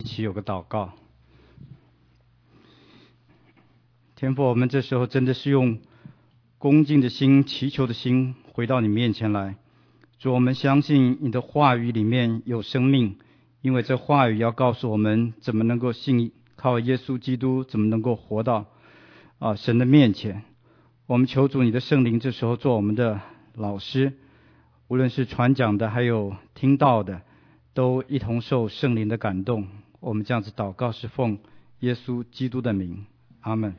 一起有个祷告。天父，我们这时候真的是用恭敬的心、祈求的心回到你面前来。主，我们相信你的话语里面有生命，因为这话语要告诉我们怎么能够信靠耶稣基督，怎么能够活到神的面前。我们求主你的圣灵这时候做我们的老师，无论是传讲的还有听到的，都一同受圣灵的感动。我们这样子祷告是奉耶稣基督的名，阿们。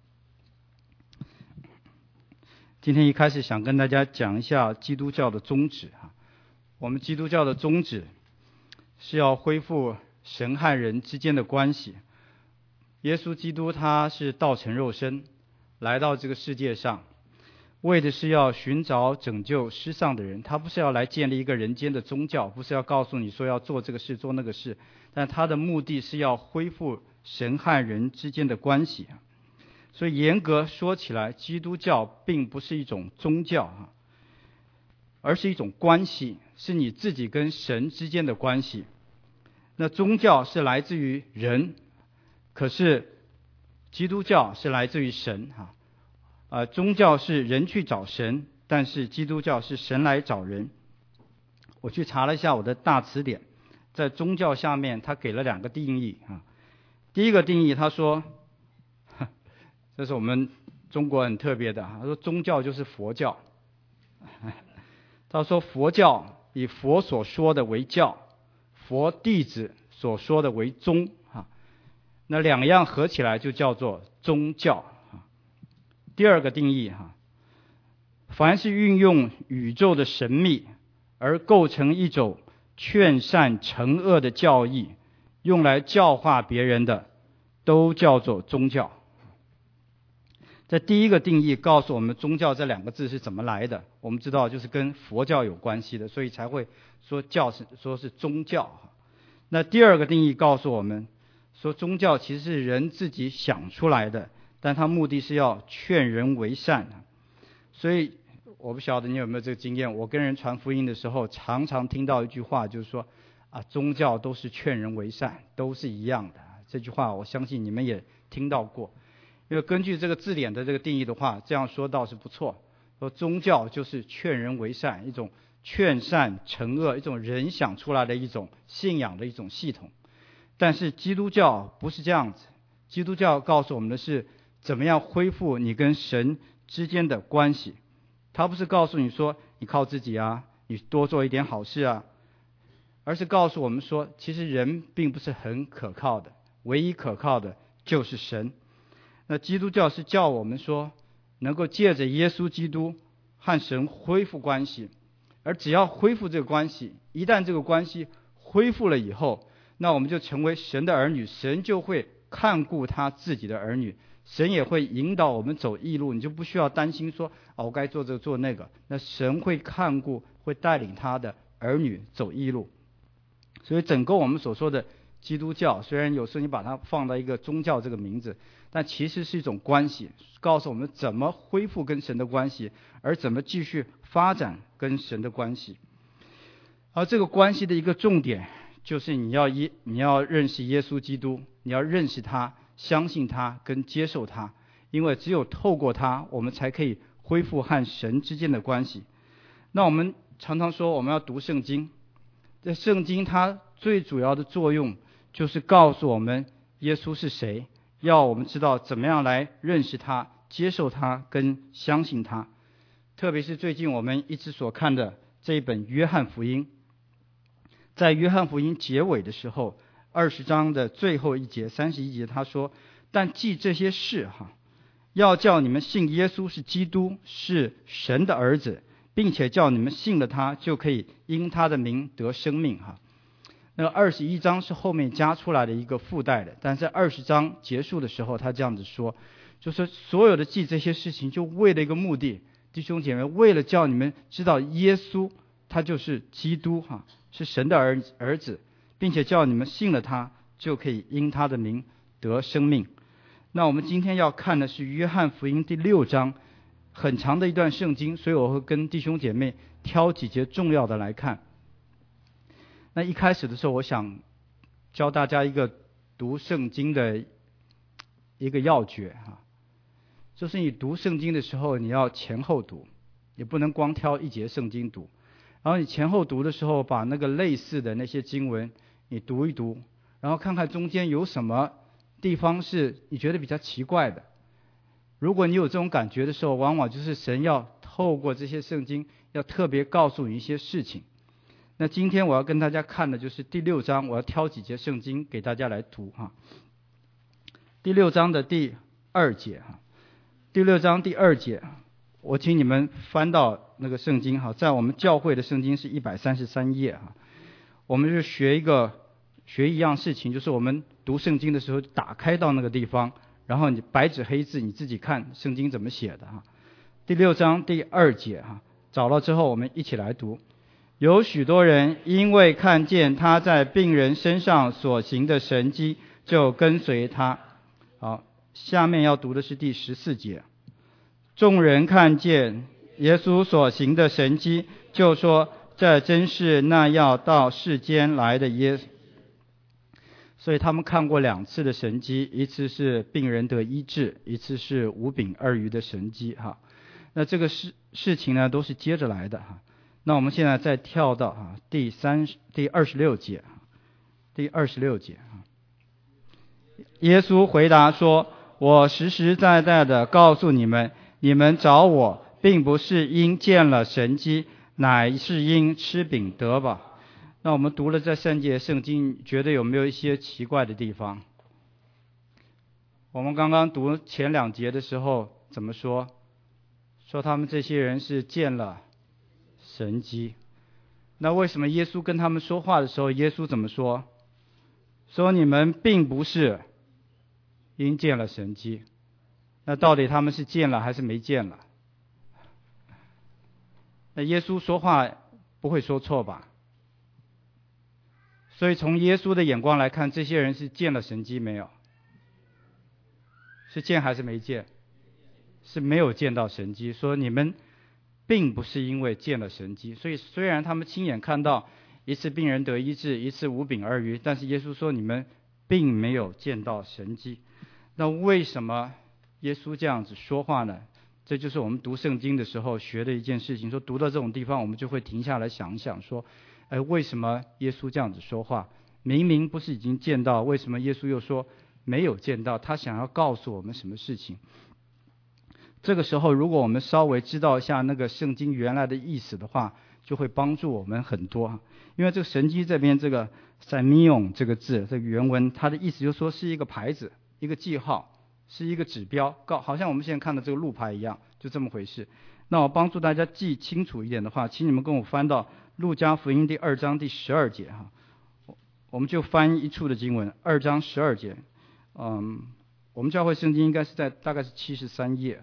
今天一开始想跟大家讲一下基督教的宗旨。我们基督教的宗旨是要恢复神和人之间的关系。耶稣基督他是道成肉身来到这个世界上，为的是要寻找拯救失丧的人。他不是要来建立一个人间的宗教，不是要告诉你说要做这个事做那个事，但他的目的是要恢复神和人之间的关系。所以严格说起来，基督教并不是一种宗教，而是一种关系，是你自己跟神之间的关系。那宗教是来自于人，可是基督教是来自于神。宗教是人去找神，但是基督教是神来找人。我去查了一下我的大词典，在宗教下面他给了两个定义。第一个定义他说，这是我们中国很特别的，他说宗教就是佛教。他说佛教以佛所说的为教，佛弟子所说的为宗，那两样合起来就叫做宗教。第二个定义，凡是运用宇宙的神秘而构成一种劝善惩恶的教义，用来教化别人的，都叫做宗教。这第一个定义告诉我们宗教这两个字是怎么来的。我们知道就是跟佛教有关系的，所以才会说说是宗教。那第二个定义告诉我们说，宗教其实是人自己想出来的，但它目的是要劝人为善。所以我不晓得你有没有这个经验，我跟人传福音的时候常常听到一句话，就是说宗教都是劝人为善，都是一样的。这句话我相信你们也听到过。因为根据这个字典的这个定义的话，这样说倒是不错，说宗教就是劝人为善，一种劝善惩恶，一种人想出来的一种信仰的一种系统。但是基督教不是这样子，基督教告诉我们的是怎么样恢复你跟神之间的关系。他不是告诉你说你靠自己你多做一点好事而是告诉我们说，其实人并不是很可靠的，唯一可靠的就是神。那基督教是叫我们说，能够借着耶稣基督和神恢复关系，而只要恢复这个关系，一旦这个关系恢复了以后，那我们就成为神的儿女，神就会看顾他自己的儿女，神也会引导我们走义路，你就不需要担心说我该做这个做那个，那神会看顾，会带领他的儿女走义路。所以整个我们所说的基督教，虽然有时候你把它放到一个宗教这个名字，但其实是一种关系，告诉我们怎么恢复跟神的关系，而怎么继续发展跟神的关系。而这个关系的一个重点就是你要认识耶稣基督，你要认识他，相信他跟接受他，因为只有透过他，我们才可以恢复和神之间的关系。那我们常常说我们要读圣经，这圣经它最主要的作用就是告诉我们耶稣是谁，要我们知道怎么样来认识他，接受他跟相信他。特别是最近我们一直所看的这一本约翰福音，在约翰福音结尾的时候，20章的最后一节31节他说，但记这些事要叫你们信耶稣是基督，是神的儿子，并且叫你们信了他，就可以因他的名得生命那21章是后面加出来的一个附带的，但在20章结束的时候他这样子说，就是所有的记这些事情就为了一个目的，弟兄姐妹，为了叫你们知道耶稣他就是基督是神的儿子，并且叫你们信了他，就可以因他的名得生命。那我们今天要看的是约翰福音第6章，很长的一段圣经，所以我会跟弟兄姐妹挑几节重要的来看。那一开始的时候，我想教大家一个读圣经的一个要诀就是你读圣经的时候，你要前后读，你不能光挑一节圣经读。然后你前后读的时候，把那个类似的那些经文你读一读，然后看看中间有什么地方是你觉得比较奇怪的。如果你有这种感觉的时候，往往就是神要透过这些圣经要特别告诉你一些事情。那今天我要跟大家看的就是第6章，我要挑几节圣经给大家来读第6章的第2节第6章第2节，我请你们翻到那个圣经在我们教会的圣经是133页我们就学一样事情，就是我们读圣经的时候打开到那个地方，然后你白纸黑字你自己看圣经怎么写的第6章第2节找到之后我们一起来读。有许多人因为看见他在病人身上所行的神迹，就跟随他。好，下面要读的是第14节。众人看见耶稣所行的神迹，就说这真是那要到世间来的耶稣。所以他们看过2次的神迹，一次是病人得医治，一次是5饼2鱼的神迹那这个事情呢都是接着来的那我们现在再跳到第26节第26节耶稣回答说，我实实在在的告诉你们，你们找我并不是因见了神迹，乃是因吃饼得饱。那我们读了这3节圣经，觉得有没有一些奇怪的地方？我们刚刚读前2节的时候怎么说？说他们这些人是见了神迹。那为什么耶稣跟他们说话的时候，耶稣怎么说？说你们并不是因见了神迹。那到底他们是见了还是没见了？那耶稣说话不会说错吧？所以从耶稣的眼光来看，这些人是见了神迹没有？是见还是没见？是没有见到神迹。说你们并不是因为见了神迹。所以虽然他们亲眼看到一次病人得医治，一次5饼2鱼，但是耶稣说你们并没有见到神迹。那为什么耶稣这样子说话呢？这就是我们读圣经的时候学的一件事情。说读到这种地方，我们就会停下来想一想说，为什么耶稣这样子说话？明明不是已经见到，为什么耶稣又说没有见到？他想要告诉我们什么事情？这个时候如果我们稍微知道一下那个圣经原来的意思的话，就会帮助我们很多。因为这个神迹这边这个 Simeon 这个字，这个原文它的意思就是说是一个牌子，一个记号，是一个指标，好像我们现在看的这个路牌一样，就这么回事。那我帮助大家记清楚一点的话，请你们跟我翻到路加福音第2章第12节我们就翻一处的经文，2章12节。我们教会圣经应该是在大概是73页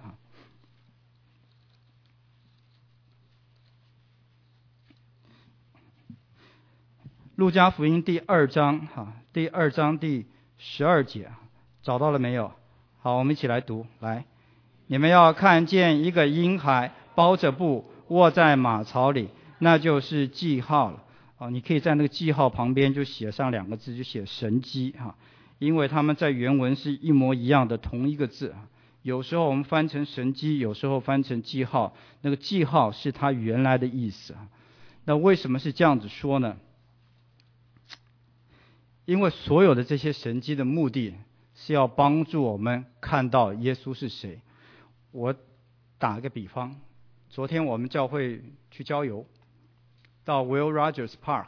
路加福音第2章第2章第12节，找到了没有？好，我们一起来读。来，你们要看见一个婴孩包着布卧在马槽里，那就是记号了你可以在那个记号旁边就写上2个字，就写神迹因为他们在原文是一模一样的同一个字有时候我们翻成神迹，有时候翻成记号，那个记号是它原来的意思那为什么是这样子说呢？因为所有的这些神迹的目的是要帮助我们看到耶稣是谁。我打个比方，昨天我们教会去郊游，到 Will Rogers Park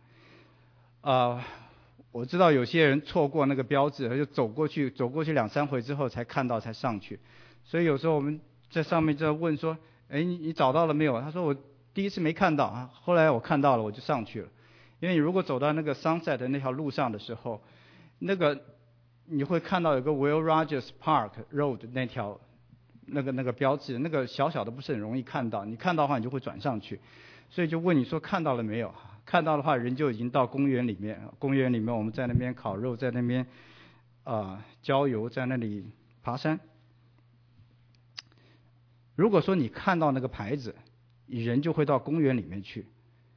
我知道有些人错过那个标志，就走过去2-3回之后才看到才上去。所以有时候我们在上面就问说，你找到了没有？他说我第一次没看到后来我看到了，我就上去了。因为你如果走到那个 Sunset 的那条路上的时候，那个你会看到有个 Will Rogers Park Road 那条那个标志，那个小小的不是很容易看到，你看到的话你就会转上去。所以就问你说看到了没有？看到的话人就已经到公园里面，公园里面我们在那边烤肉，在那边郊游，在那里爬山。如果说你看到那个牌子，人就会到公园里面去。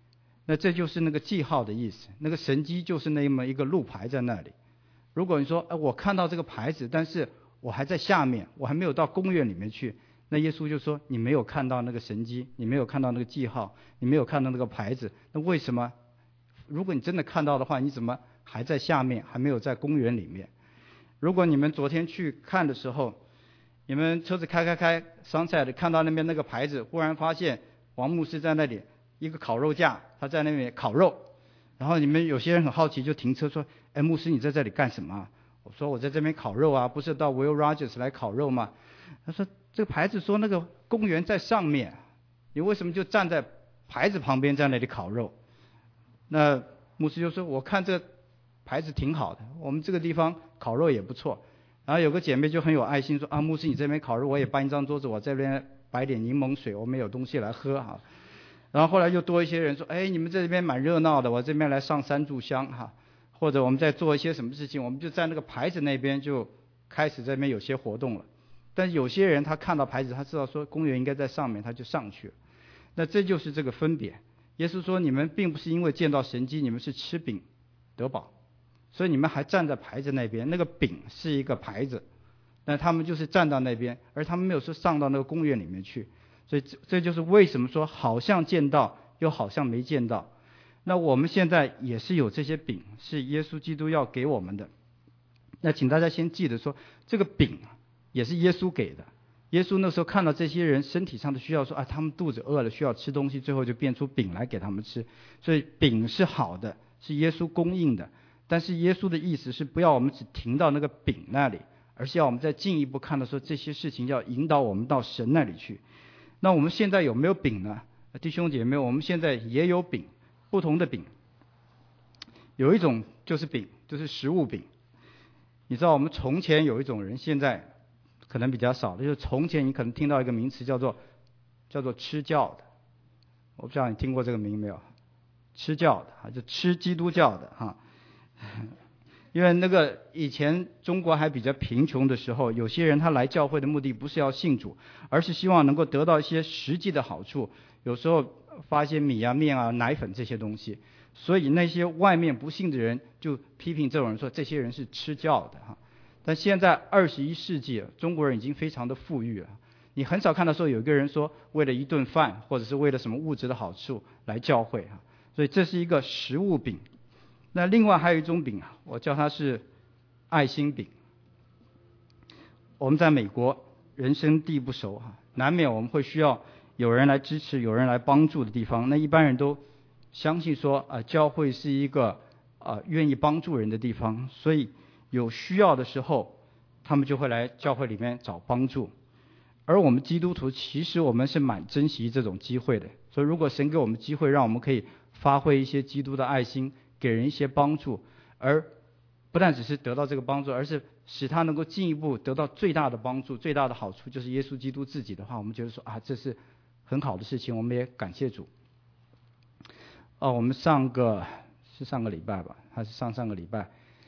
那这就是那个记号的意思，那个神迹就是那么一个路牌在那里。如果你说我看到这个牌子，但是我还在下面，我还没有到公园里面去，那耶稣就说你没有看到那个神迹，你没有看到那个记号，你没有看到那个牌子，那为什么如果你真的看到的话，你怎么还在下面，还没有在公园里面？如果你们昨天去看的时候，你们车子开Sunset 看到那边那个牌子，忽然发现王牧师在那里一个烤肉架，他在那边烤肉，然后你们有些人很好奇就停车说，牧师你在这里干什么啊？我说我在这边烤肉啊，不是到 Will Rogers 来烤肉吗？他说这个牌子说那个公园在上面，你为什么就站在牌子旁边在那里烤肉？那牧师就说我看这牌子挺好的，我们这个地方烤肉也不错。然后有个姐妹就很有爱心说牧师你这边烤肉，我也搬一张桌子，我这边摆点柠檬水，我们有东西来喝哈。然后后来又多一些人说你们这边蛮热闹的，我这边来上3炷香哈。或者我们在做一些什么事情，我们就在那个牌子那边就开始这边有些活动了。但是有些人他看到牌子，他知道说公园应该在上面，他就上去了。那这就是这个分别。耶稣说你们并不是因为见到神迹，你们是吃饼得饱，所以你们还站在牌子那边，那个饼是一个牌子，但他们就是站到那边，而他们没有说上到那个公园里面去。所以这就是为什么说好像见到又好像没见到。那我们现在也是有这些饼，是耶稣基督要给我们的。那请大家先记得说，这个饼也是耶稣给的。耶稣那时候看到这些人身体上的需要，说他们肚子饿了需要吃东西，最后就变出饼来给他们吃。所以饼是好的，是耶稣供应的。但是耶稣的意思是不要我们只停到那个饼那里，而是要我们再进一步看到说这些事情要引导我们到神那里去。那我们现在有没有饼呢？弟兄姐妹，我们现在也有饼，不同的饼。有一种就是饼，就是食物饼。你知道我们从前有一种人，现在可能比较少的，就是从前你可能听到一个名词叫做吃教的。我不知道你听过这个名没有？吃教的就吃基督教的哈。因为那个以前中国还比较贫穷的时候，有些人他来教会的目的不是要信主，而是希望能够得到一些实际的好处，有时候发一些米啊面啊奶粉这些东西。所以那些外面不信的人就批评这种人说这些人是吃教的哈。但现在21世纪，中国人已经非常的富裕了，你很少看到说有一个人说为了一顿饭或者是为了什么物质的好处来教会哈。所以这是一个食物饼。那另外还有一种饼我叫它是爱心饼。我们在美国人生地不熟难免我们会需要有人来支持，有人来帮助的地方。那一般人都相信说教会是一个愿意帮助人的地方，所以有需要的时候他们就会来教会里面找帮助。而我们基督徒其实我们是蛮珍惜这种机会的，所以如果神给我们机会让我们可以发挥一些基督的爱心，给人一些帮助，而不但只是得到这个帮助，而是使他能够进一步得到最大的帮助，最大的好处就是耶稣基督自己的话，我们觉得说这是很好的事情，我们也感谢主。我们上个礼拜吧，还是上个礼拜，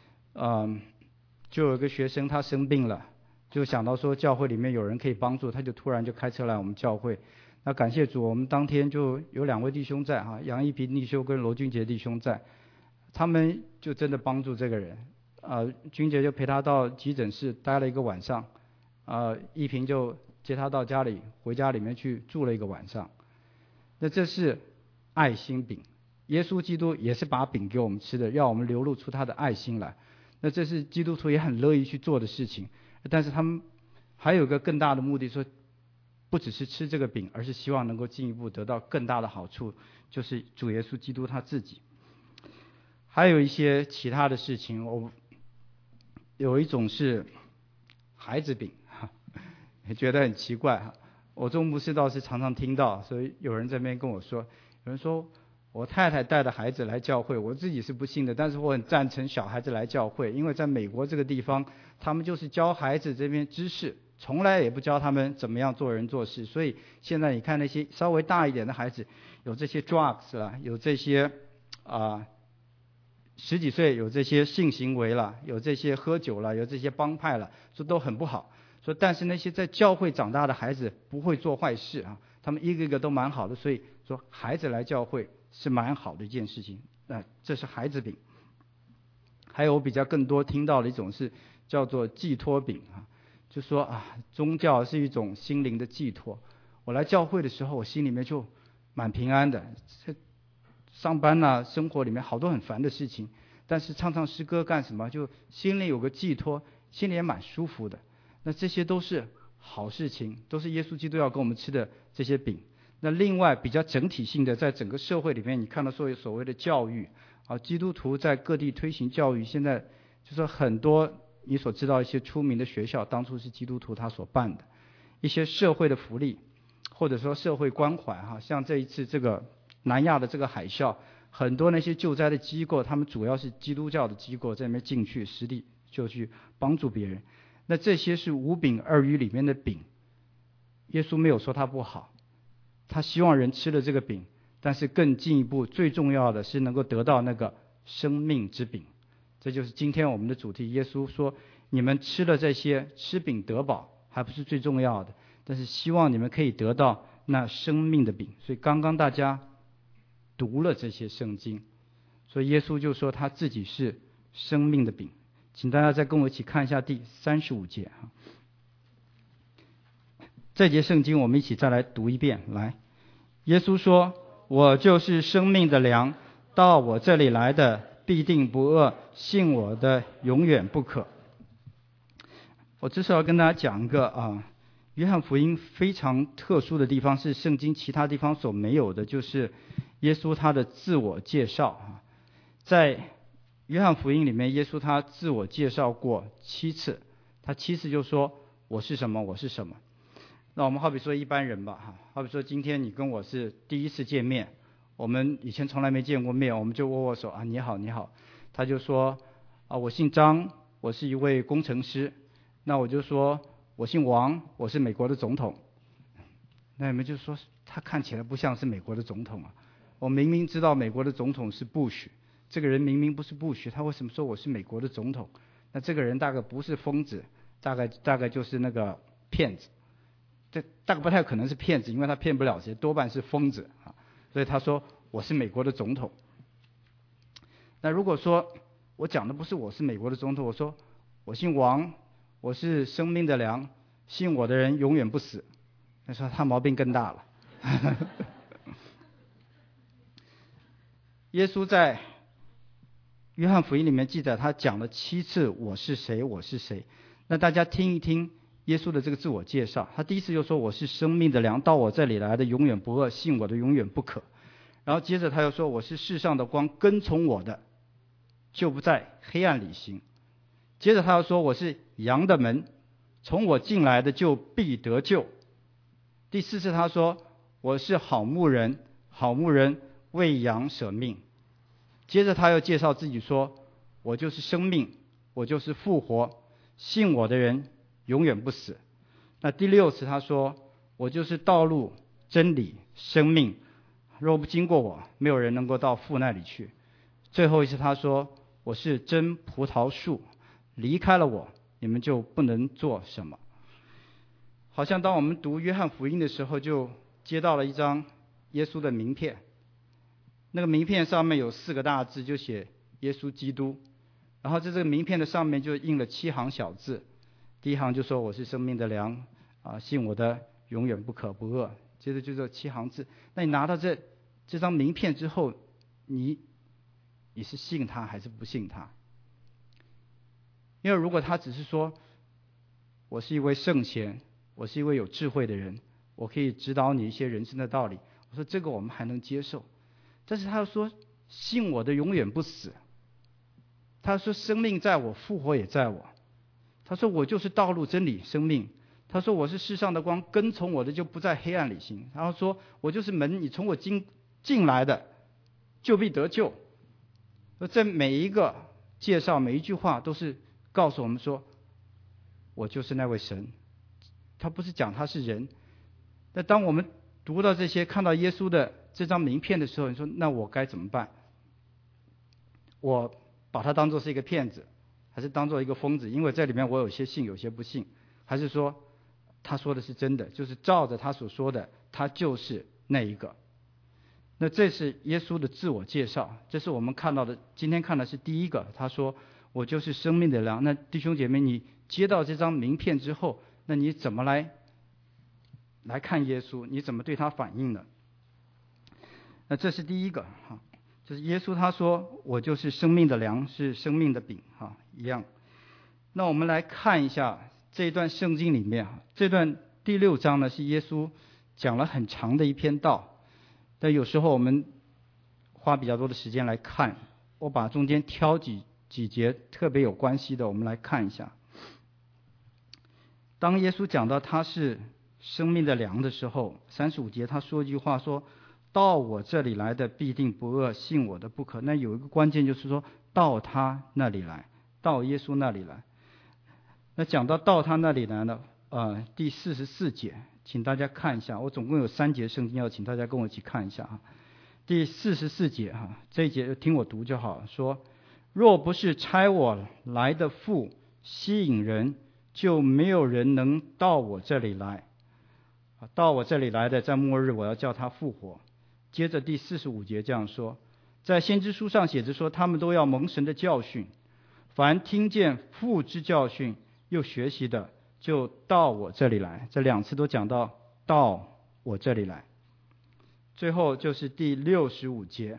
就有一个学生他生病了，就想到说教会里面有人可以帮助，他就突然就开车来我们教会。那感谢主，我们当天就有2位弟兄在杨一平弟兄跟罗俊杰弟兄在，他们就真的帮助这个人。君杰就陪他到急诊室待了1个晚上，一平就接他到回家里面去住了1个晚上。那这是爱心饼，耶稣基督也是把饼给我们吃的，让我们流露出他的爱心来。那这是基督徒也很乐意去做的事情。但是他们还有个更大的目的，说不只是吃这个饼，而是希望能够进一步得到更大的好处，就是主耶稣基督他自己。还有一些其他的事情，有一种是孩子饼，也觉得很奇怪我做牧师倒是常常听到，所以有人在那边跟我说，有人说我太太带的孩子来教会，我自己是不信的，但是我很赞成小孩子来教会，因为在美国这个地方，他们就是教孩子这边知识，从来也不教他们怎么样做人做事。所以现在你看那些稍微大一点的孩子，有这些 drugs 啦，有这些10几岁有这些性行为了，有这些喝酒了，有这些帮派了，说都很不好。说但是那些在教会长大的孩子不会做坏事他们一个一个都蛮好的。所以说孩子来教会是蛮好的一件事情。这是孩子饼。还有我比较更多听到的一种是叫做寄托饼就说宗教是一种心灵的寄托。我来教会的时候，我心里面就蛮平安的。上班生活里面好多很烦的事情，但是唱唱诗歌干什么，就心里有个寄托，心里也蛮舒服的。那这些都是好事情，都是耶稣基督要给我们吃的这些饼。那另外比较整体性的，在整个社会里面，你看到所谓的教育基督徒在各地推行教育，现在就是很多你所知道一些出名的学校，当初是基督徒他所办的一些社会的福利，或者说社会关怀像这一次这个南亚的这个海啸，很多那些救灾的机构，他们主要是基督教的机构在那边进去实地就去帮助别人。那这些是五饼二鱼里面的饼，耶稣没有说它不好，他希望人吃了这个饼，但是更进一步最重要的是能够得到那个生命之饼。这就是今天我们的主题。耶稣说你们吃了这些，吃饼得饱还不是最重要的，但是希望你们可以得到那生命的饼。所以刚刚大家读了这些圣经，所以耶稣就说他自己是生命的饼。请大家再跟我一起看一下第35节这节圣经我们一起再来读一遍。来，耶稣说我就是生命的粮，到我这里来的必定不饿，信我的永远不渴。我至少要跟大家讲一个约翰福音非常特殊的地方，是圣经其他地方所没有的，就是耶稣他的自我介绍在约翰福音里面，耶稣他自我介绍过7次，他7次就说我是什么，我是什么。那我们好比说一般人吧好比说今天你跟我是第一次见面，我们以前从来没见过面，我们就握握手你好你好。他就说我姓张，我是一位工程师。那我就说我姓王，我是美国的总统。那你们就说他看起来不像是美国的总统我明明知道美国的总统是布许，这个人明明不是布许，他为什么说我是美国的总统？那这个人大概不是疯子，大概就是那个骗子。这大概不太可能是骗子，因为他骗不了谁，多半是疯子所以他说我是美国的总统。那如果说我讲的不是我是美国的总统，我说我姓王，我是生命的粮，信我的人永远不死，那说他毛病更大了耶稣在约翰福音里面记载，他讲了7次我是谁我是谁。那大家听一听耶稣的这个自我介绍。他第一次就说我是生命的粮，到我这里来的永远不饿，信我的永远不渴。然后接着他又说我是世上的光，跟从我的就不在黑暗里行。接着他又说我是羊的门，从我进来的就必得救。第4次他说我是好牧人，好牧人为羊舍命。接着他又介绍自己说我就是生命，我就是复活，信我的人永远不死。那第6次他说我就是道路真理生命，若不经过我，没有人能够到父那里去。最后一次他说我是真葡萄树，离开了我，你们就不能做什么。好像当我们读约翰福音的时候，就接到了一张耶稣的名片，那个名片上面有4个大字，就写耶稣基督。然后在这个名片的上面就印了7行小字。第一行就说我是生命的粮信我的永远不渴不饿。接着就这7行字。那你拿到这张名片之后，你是信他还是不信他？因为如果他只是说我是一位圣贤，我是一位有智慧的人，我可以指导你一些人生的道理，我说这个我们还能接受。但是他说信我的永远不死，他说生命在我，复活也在我。他说我就是道路真理生命。他说我是世上的光，跟从我的就不在黑暗里行。然后说我就是门，你从我进来的就必得救。这每一个介绍，每一句话都是告诉我们说我就是那位神。他不是讲他是人。那当我们读到这些，看到耶稣的这张名片的时候，你说那我该怎么办？我把他当作是一个骗子，还是当作一个疯子？因为在里面我有些信有些不信。还是说他说的是真的，就是照着他所说的，他就是那一个。 那这是耶稣的自我介绍，这是我们看到的，今天看的是第一个，他说我就是生命的粮。那弟兄姐妹，你接到这张名片之后，那你怎么来看耶稣？你怎么对他反应呢？那这是第一个哈，就是耶稣他说我就是生命的粮，是生命的饼哈一样。那我们来看一下这一段圣经里面，这段第6章呢是耶稣讲了很长的一篇道，但有时候我们花比较多的时间来看，我把中间挑几节特别有关系的，我们来看一下。当耶稣讲到他是生命的粮的时候，35节他说一句话，说到我这里来的必定不饿，信我的不可。那有一个关键就是说到他那里来，到耶稣那里来。那讲到他那里来呢，第44节，请大家看一下，我总共有3节圣经要请大家跟我一起看一下啊。第44节哈，这一节听我读就好，说若不是差我来的父吸引人，就没有人能到我这里来。到我这里来的，在末日我要叫他复活。接着第45节这样说，在先知书上写着说，他们都要蒙神的教训，凡听见父之教训又学习的，就到我这里来。这2次都讲到我这里来。最后就是第65节，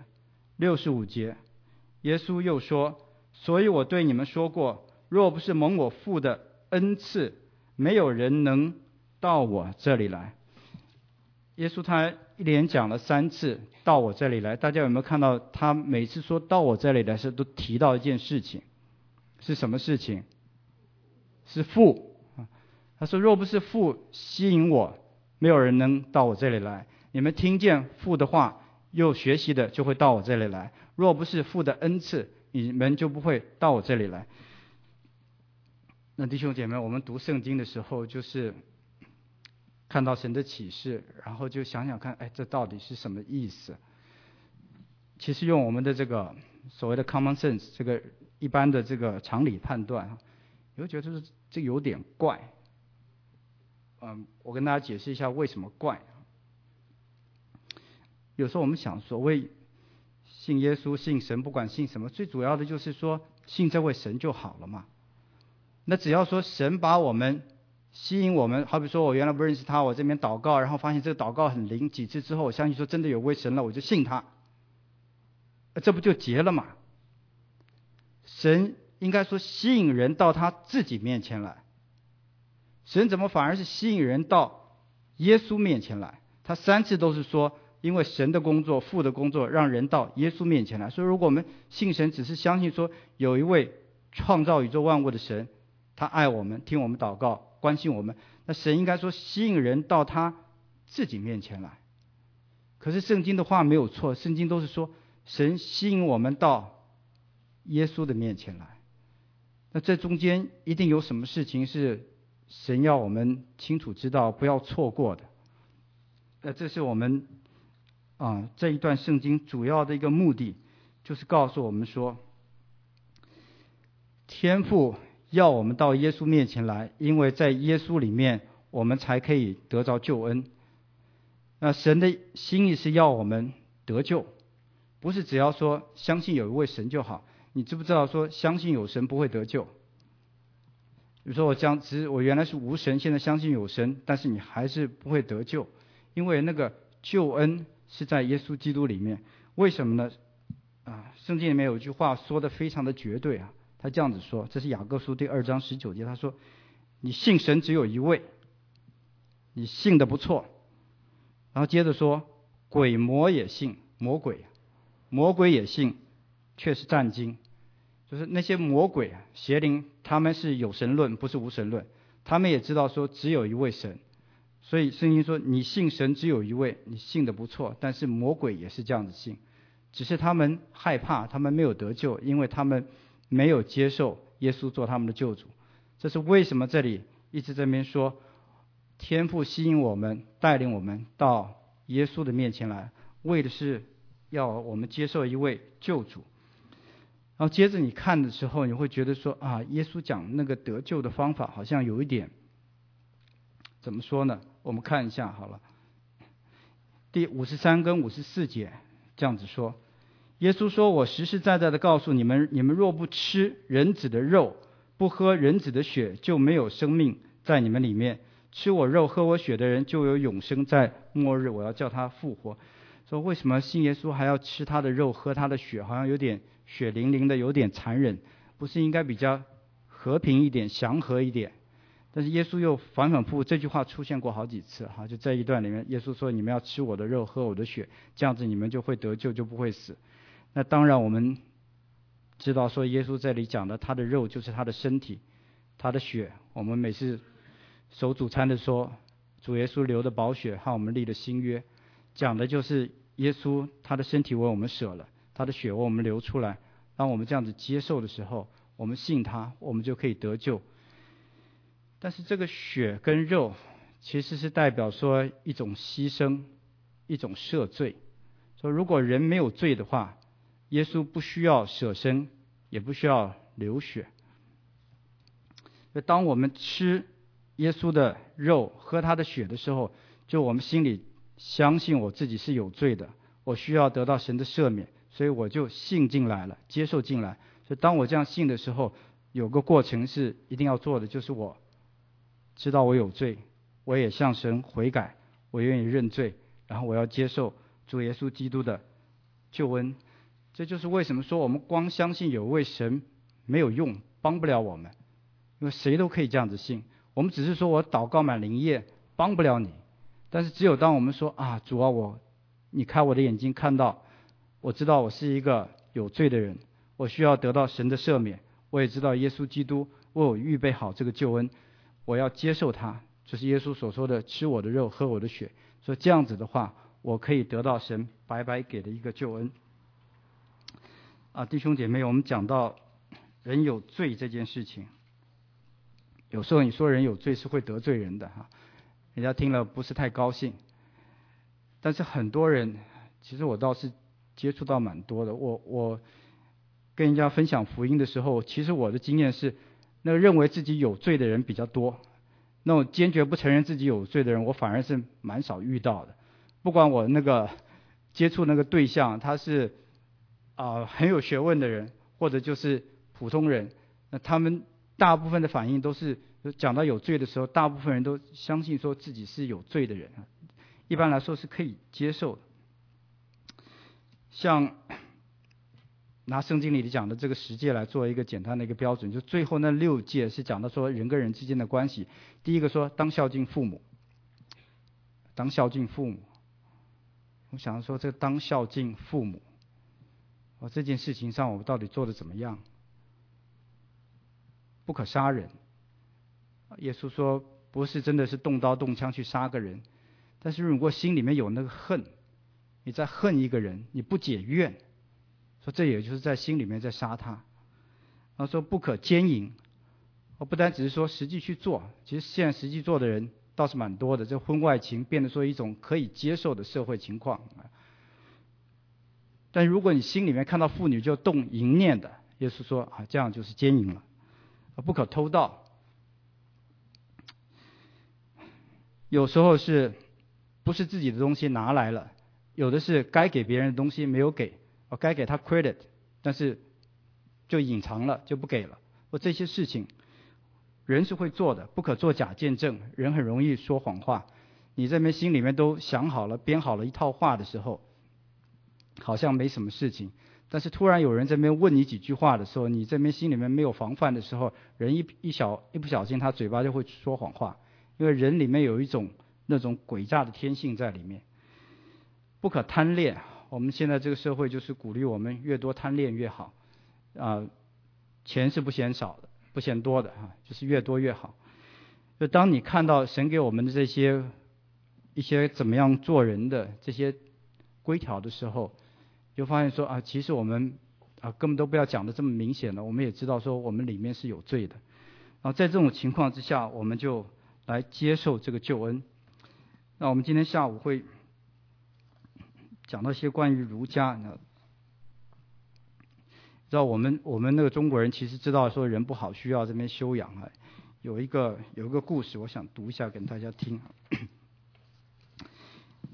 耶稣又说，所以我对你们说过，若不是蒙我父的恩赐，没有人能到我这里来。耶稣他一连讲了3次到我这里来，大家有没有看到他每次说到我这里来时都提到一件事情，是什么事情？是父。他说若不是父吸引我，没有人能到我这里来。你们听见父的话又学习的，就会到我这里来。若不是父的恩赐，你们就不会到我这里来。那弟兄姐妹，我们读圣经的时候，就是看到神的启示，然后就想想看，这到底是什么意思？其实用我们的这个所谓的 common sense， 这个一般的这个常理判断，你会觉得这有点怪。我跟大家解释一下为什么怪。有时候我们想，所谓信耶稣、信神，不管信什么，最主要的就是说信这位神就好了嘛。那只要说神把我们吸引我们，好比说我原来不认识他，我这边祷告，然后发现这个祷告很灵，几次之后我相信说真的有位神了，我就信他，这不就结了嘛？神应该说吸引人到他自己面前来，神怎么反而是吸引人到耶稣面前来？他3次都是说因为神的工作、父的工作让人到耶稣面前来。所以如果我们信神只是相信说有一位创造宇宙万物的神，他爱我们，听我们祷告，关心我们，那神应该说吸引人到他自己面前来。可是圣经的话没有错，圣经都是说神吸引我们到耶稣的面前来。那这中间一定有什么事情是神要我们清楚知道，不要错过的。这是我们这一段圣经主要的一个目的，就是告诉我们说，天父要我们到耶稣面前来，因为在耶稣里面我们才可以得着救恩。那神的心意是要我们得救，不是只要说相信有一位神就好。你知不知道说相信有神不会得救？比如说我原来是无神，现在相信有神，但是你还是不会得救，因为那个救恩是在耶稣基督里面。为什么呢？圣经里面有一句话说的非常的绝对啊，他这样子说，这是雅各书第2章19节，他说你信神只有一位，你信的不错。然后接着说鬼魔也信，魔鬼也信，却是战惊。就是那些魔鬼邪灵，他们是有神论，不是无神论，他们也知道说只有一位神。所以圣经说你信神只有一位，你信的不错，但是魔鬼也是这样子信，只是他们害怕，他们没有得救，因为他们没有接受耶稣做他们的救主。这是为什么这里一直这边说天父吸引我们，带领我们到耶稣的面前来，为的是要我们接受一位救主。然后接着你看的时候，你会觉得说耶稣讲那个得救的方法好像有一点怎么说呢？我们看一下好了，第53跟54节， 这样子说。耶稣说，我实实在在的告诉你们，你们若不吃人子的肉，不喝人子的血，就没有生命在你们里面。吃我肉喝我血的人就有永生，在末日我要叫他复活。说为什么信耶稣还要吃他的肉喝他的血，好像有点血淋淋的，有点残忍，不是应该比较和平一点，祥和一点？但是耶稣又反反复复，这句话出现过好几次哈，就在一段里面，耶稣说你们要吃我的肉喝我的血，这样子你们就会得救，就不会死。那当然我们知道说耶稣这里讲的他的肉就是他的身体，他的血，我们每次守主餐的说主耶稣流的宝血和我们立的新约，讲的就是耶稣他的身体为我们舍了，他的血为我们流出来，当我们这样子接受的时候，我们信他，我们就可以得救。但是这个血跟肉其实是代表说一种牺牲，一种赦罪。说如果人没有罪的话，耶稣不需要舍身，也不需要流血。当我们吃耶稣的肉喝他的血的时候，就我们心里相信我自己是有罪的，我需要得到神的赦免，所以我就信进来了，接受进来。所以当我这样信的时候，有个过程是一定要做的，就是我知道我有罪，我也向神悔改，我愿意认罪，然后我要接受主耶稣基督的救恩。这就是为什么说我们光相信有位神没有用，帮不了我们，因为谁都可以这样子信。我们只是说我祷告满灵验，帮不了你。但是只有当我们说啊，主啊，你开我的眼睛看到，我知道我是一个有罪的人，我需要得到神的赦免，我也知道耶稣基督为我预备好这个救恩，我要接受他，就是耶稣所说的吃我的肉喝我的血。所以这样子的话，我可以得到神白白给的一个救恩。弟兄姐妹，我们讲到人有罪这件事情，有时候你说人有罪是会得罪人的哈，人家听了不是太高兴。但是很多人，其实我倒是接触到蛮多的，我跟人家分享福音的时候，其实我的经验是，那个认为自己有罪的人比较多，那种坚决不承认自己有罪的人，我反而是蛮少遇到的。不管我那个接触那个对象，他是很有学问的人，或者就是普通人，那他们大部分的反应都是讲到有罪的时候，大部分人都相信说自己是有罪的人，一般来说是可以接受的。像拿圣经里讲的这个10诫来做一个简单的一个标准，就最后那6诫是讲到说人跟人之间的关系。第一个说当孝敬父母，当孝敬父母。我想说这当孝敬父母，这件事情上我们到底做得怎么样？不可杀人，耶稣说不是真的是动刀动枪去杀个人，但是如果心里面有那个恨，你在恨一个人，你不解怨，说这也就是在心里面在杀他。然后说不可奸淫，不单只是说实际去做，其实现在实际做的人倒是蛮多的，这婚外情变得说一种可以接受的社会情况。但如果你心里面看到妇女就动淫念的，耶稣说这样就是奸淫了。不可偷盗，有时候是不是自己的东西拿来了，有的是该给别人的东西没有给，该给他 credit， 但是就隐藏了，就不给了。这些事情人是会做的。不可作假见证，人很容易说谎话。你这边心里面都想好了编好了一套话的时候，好像没什么事情，但是突然有人这边问你几句话的时候，你这边心里面没有防范的时候，人一不小心他嘴巴就会说谎话，因为人里面有一种那种诡诈的天性在里面。不可贪恋，我们现在这个社会就是鼓励我们越多贪恋越好，钱是不嫌少的，不嫌多的就是越多越好。就当你看到神给我们的这些一些怎么样做人的这些规条的时候，就发现说其实我们根本都不要讲的这么明显了，我们也知道说我们里面是有罪的。然后在这种情况之下，我们就来接受这个救恩。那我们今天下午会讲到一些关于儒家，知道我们那个中国人其实知道说人不好，需要这边修养有一个故事，我想读一下给大家听。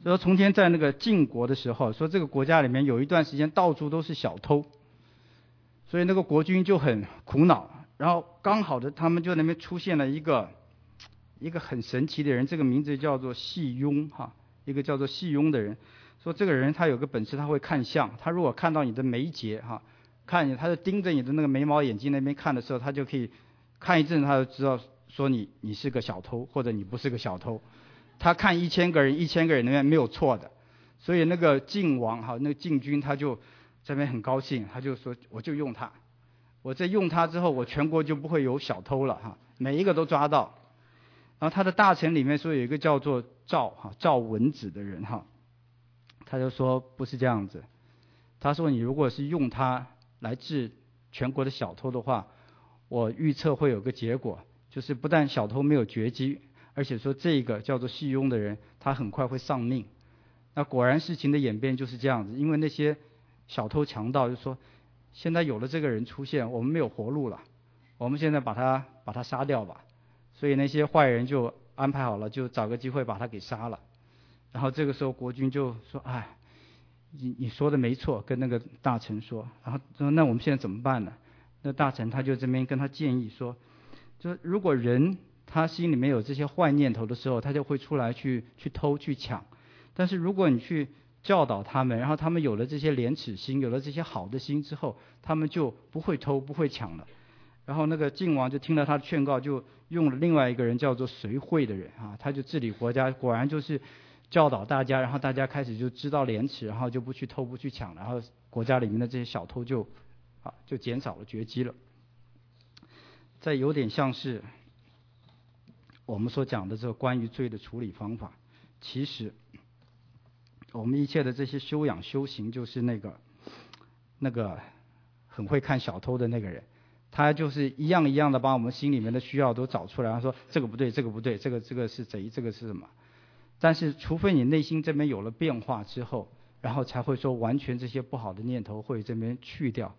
说从前在那个晋国的时候，说这个国家里面有一段时间到处都是小偷，所以那个国君就很苦恼。然后刚好的他们就那边出现了一个很神奇的人，这个名字叫做细雍哈，一个叫做细雍的人。说这个人他有个本事，他会看相，他如果看到你的眉睫哈，看你，他就盯着你的那个眉毛眼睛那边看的时候，他就可以看一阵，他就知道说你是个小偷，或者你不是个小偷。他看1000个人，1000个人里面没有错的。所以那个晋王哈，那个晋军他就这边很高兴，他就说我就用他，我这用他之后，我全国就不会有小偷了哈，每一个都抓到。然后他的大臣里面说有一个叫做赵文子的人哈，他就说不是这样子，他说你如果是用他来治全国的小偷的话，我预测会有个结果，就是不但小偷没有绝迹，而且说这个叫做细雍的人他很快会丧命。那果然事情的演变就是这样子，因为那些小偷强盗就说现在有了这个人出现，我们没有活路了，我们现在把他杀掉吧。所以那些坏人就安排好了，就找个机会把他给杀了。然后这个时候国君就说哎，你说的没错，跟那个大臣说。然后说那我们现在怎么办呢？那大臣他就这边跟他建议说，就如果人他心里面有这些坏念头的时候，他就会出来去偷去抢。但是如果你去教导他们，然后他们有了这些廉耻心，有了这些好的心之后，他们就不会偷不会抢了。然后那个晋王就听了他的劝告，就用了另外一个人叫做随惠的人啊，他就治理国家，果然就是教导大家，然后大家开始就知道廉耻，然后就不去偷不去抢，然后国家里面的这些小偷就减少了绝迹了。这有点像是我们所讲的这个关于罪的处理方法。其实我们一切的这些修养修行，就是那个很会看小偷的那个人，他就是一样一样的把我们心里面的需要都找出来，他说这个不对，这个不对，这个是贼，这个是什么？但是除非你内心这边有了变化之后，然后才会说完全这些不好的念头会这边去掉。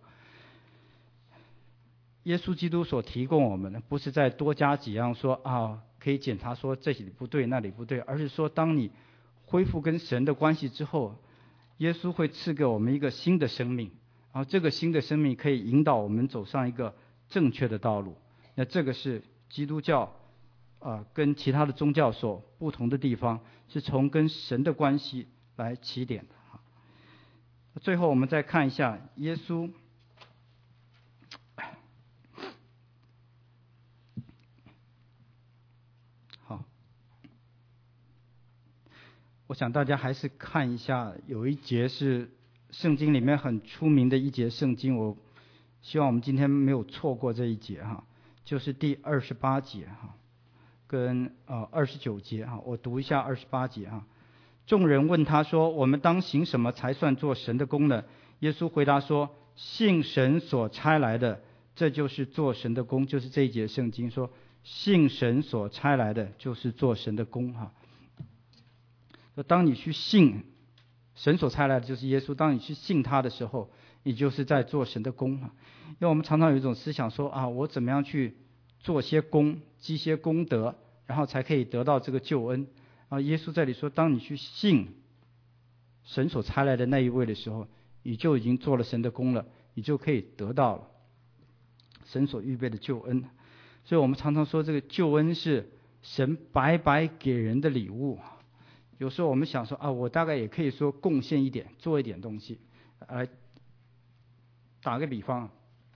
耶稣基督所提供我们的，不是再多加几样说可以检查说这里不对那里不对，而是说当你恢复跟神的关系之后，耶稣会赐给我们一个新的生命，然后这个新的生命可以引导我们走上一个正确的道路。那这个是基督教跟其他的宗教所不同的地方，是从跟神的关系来起点的。最后我们再看一下耶稣我想大家还是看一下，有一节是圣经里面很出名的一节圣经，我希望我们今天没有错过这一节就是第28节跟29节我读一下28节众人问他说，我们当行什么才算做神的工呢？耶稣回答说，信神所差来的，这就是做神的工。就是这一节圣经说，信神所差来的就是做神的工当你去信神所差来的就是耶稣，当你去信他的时候，你就是在做神的工因为我们常常有一种思想说我怎么样去做些功积些功德，然后才可以得到这个救恩。耶稣这里说，当你去信神所差来的那一位的时候，你就已经做了神的工了，你就可以得到了神所预备的救恩。所以我们常常说这个救恩是神白白给人的礼物。有时候我们想说我大概也可以说贡献一点，做一点东西。打个比方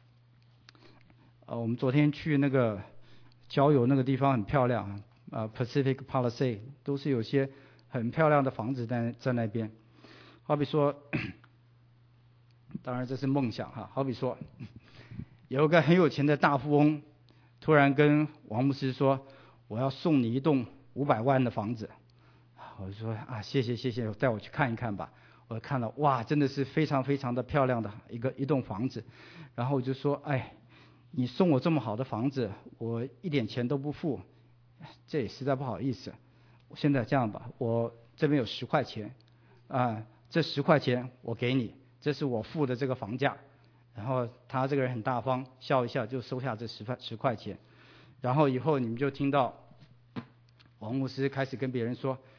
我们昨天去那个郊游那个地方很漂亮Pacific Palisades 都是有些很漂亮的房子在那边。好比说当然这是梦想好比说有个很有钱的大富翁突然跟王牧师说，我要送你一栋500万的房子。我就说谢谢，带我去看一看吧。我看了哇，真的是非常非常的漂亮的一栋房子。然后我就说你送我这么好的房子，我一点钱都不付，这也实在不好意思。现在这样吧，我这边有10块钱这10块钱我给你，这是我付的这个房价。然后他这个人很大方，笑一笑就收下这10块钱。然后以后你们就听到王牧师开始跟别人说，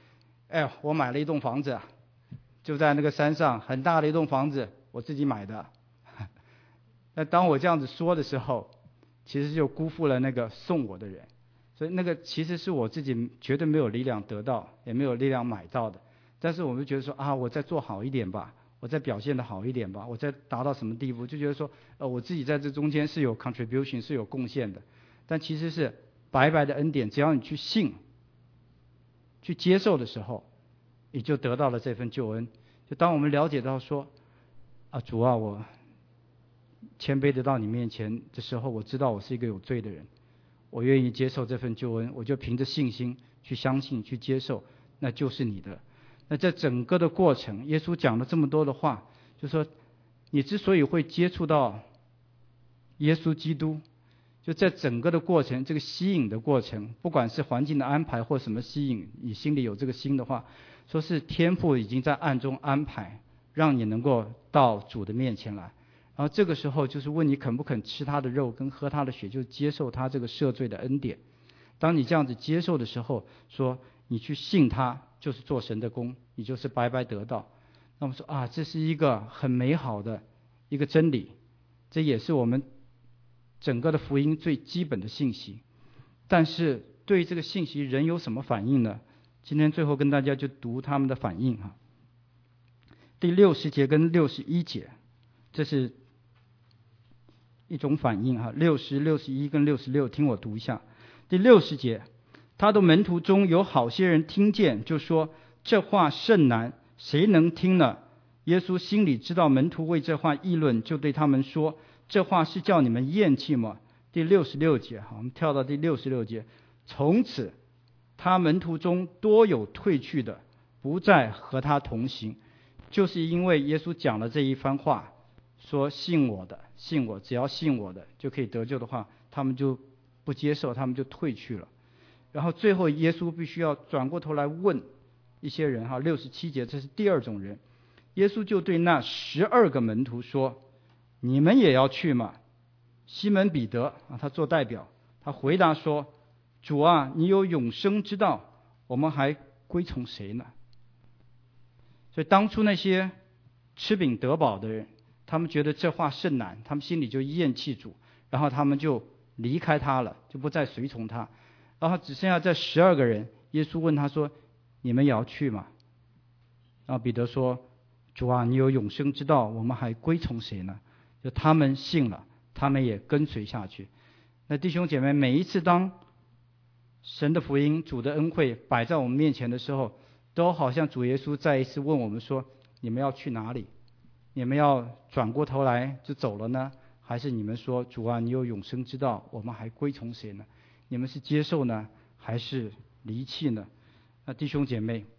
哎，我买了一栋房子，就在那个山上，很大的一栋房子，我自己买的。那当我这样子说的时候，其实就辜负了那个送我的人。所以那个其实是我自己绝对没有力量得到，也没有力量买到的。但是我们觉得说啊，我再做好一点吧，我再表现的好一点吧，我再达到什么地步，就觉得说我自己在这中间是有 contribution 是有贡献的。但其实是白白的恩典，只要你去信去接受的时候，你就得到了这份救恩。就当我们了解到说主啊，我谦卑的到你面前的时候，我知道我是一个有罪的人，我愿意接受这份救恩，我就凭着信心去相信去接受，那就是你的。那这整个的过程，耶稣讲了这么多的话，就说你之所以会接触到耶稣基督，就在整个的过程，这个吸引的过程，不管是环境的安排或什么吸引，你心里有这个心的话，说是天父已经在暗中安排，让你能够到主的面前来。然后这个时候就是问你肯不肯吃他的肉跟喝他的血，就接受他这个赦罪的恩典。当你这样子接受的时候，说你去信他，就是做神的工，你就是白白得到。那么说这是一个很美好的一个真理，这也是我们整个的福音最基本的信息。但是对这个信息人有什么反应呢？今天最后跟大家就读他们的反应第60节跟61节，这是一种反应60、61跟66，听我读一下。第60节，他的门徒中有好些人听见，就说这话甚难，谁能听呢？耶稣心里知道门徒为这话议论，就对他们说，这话是叫你们厌弃吗？第66节，我们跳到第66节，从此他门徒中多有退去的，不再和他同行。就是因为耶稣讲了这一番话，说信我的，信我，只要信我的就可以得救的话，他们就不接受，他们就退去了。然后最后耶稣必须要转过头来问一些人67节，这是第二种人。耶稣就对那12个门徒说，你们也要去吗？西门彼得他做代表，他回答说，主啊，你有永生之道，我们还归从谁呢？所以当初那些吃饼得饱的人，他们觉得这话甚难，他们心里就厌弃主，然后他们就离开他了，就不再随从他。然后只剩下这12个人，耶稣问他说，你们也要去吗？然后彼得说，主啊，你有永生之道，我们还归从谁呢？就他们信了，他们也跟随下去。那弟兄姐妹，每一次当神的福音、主的恩惠摆在我们面前的时候，都好像主耶稣再一次问我们说，你们要去哪里？你们要转过头来就走了呢，还是你们说，主啊，你有永生之道，我们还归从谁呢？你们是接受呢，还是离弃呢？那弟兄姐妹，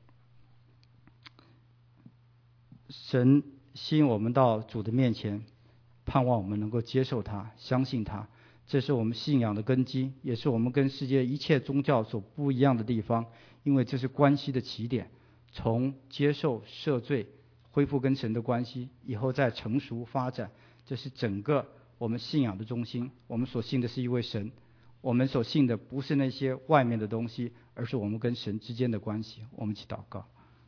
神吸引我们到主的面前，盼望我们能够接受他，相信他，这是我们信仰的根基，也是我们跟世界一切宗教所不一样的地方，因为这是关系的起点，从接受赦罪恢复跟神的关系，以后再成熟发展，这是整个我们信仰的中心。我们所信的是一位神，我们所信的不是那些外面的东西，而是我们跟神之间的关系。我们一起祷告。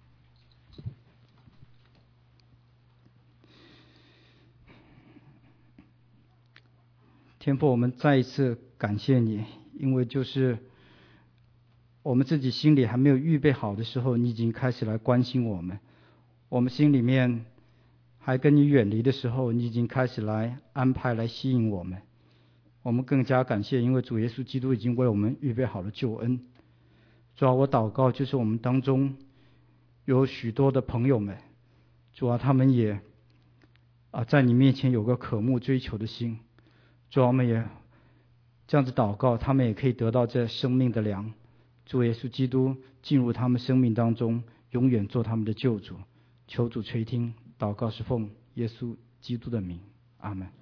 天父，我们再一次感谢你，因为就是我们自己心里还没有预备好的时候，你已经开始来关心我们。我们心里面还跟你远离的时候，你已经开始来安排来吸引我们。我们更加感谢，因为主耶稣基督已经为我们预备好了救恩。主啊，我祷告就是我们当中有许多的朋友们，主啊，他们也在你面前有个渴慕追求的心。主啊，我们也这样子祷告，他们也可以得到这生命的粮。主耶稣基督进入他们生命当中，永远做他们的救主。求主垂听祷告，是奉耶稣基督的名，阿们。